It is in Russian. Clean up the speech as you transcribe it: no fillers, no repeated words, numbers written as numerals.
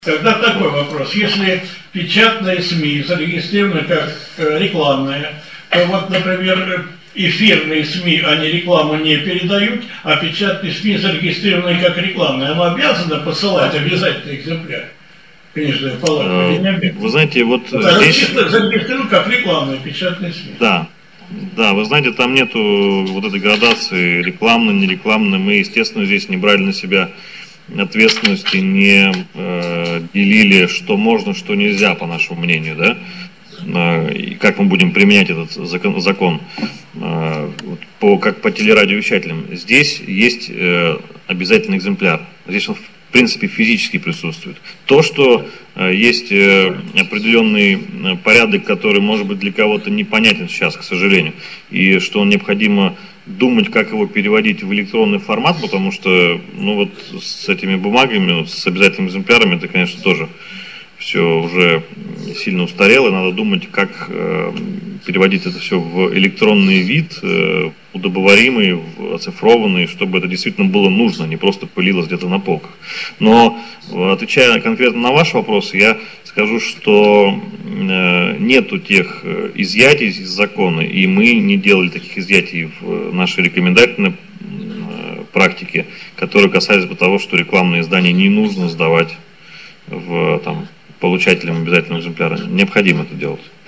Тогда такой вопрос. Если печатные СМИ зарегистрированы как рекламные, то вот, например, эфирные СМИ, они рекламу не передают, а печатные СМИ зарегистрированы как рекламные. Оно обязано посылать обязательно экземпляр. Конечно, палата не обязано. Вы знаете, вот здесь... Зарегистрированы как рекламные печатные СМИ. Да. Да, вы знаете, там нету вот этой градации рекламно, нерекламно. Мы, естественно, здесь не брали на себя ответственности, не делили, что можно, что нельзя, по нашему мнению, да, и как мы будем применять этот закон, как по телерадиовещателям. Здесь есть обязательный экземпляр. Здесь он, в принципе, физически присутствует. То, что есть определенный порядок, который, может быть, для кого-то непонятен сейчас, к сожалению, и что необходимо думать, как его переводить в электронный формат, потому что, ну вот, с этими бумагами, с обязательными экземплярами, это, конечно, тоже все уже сильно устарело, и надо думать, как переводить это все в электронный вид, удобоваримый, оцифрованный, чтобы это действительно было нужно, не просто пылилось где-то на полках. Но, отвечая конкретно на ваш вопрос, я скажу, что нету тех изъятий из закона, и мы не делали таких изъятий в нашей рекомендательной практике, которые касались бы того, что рекламные издания не нужно сдавать получателям обязательного экземпляра. Необходимо это делать.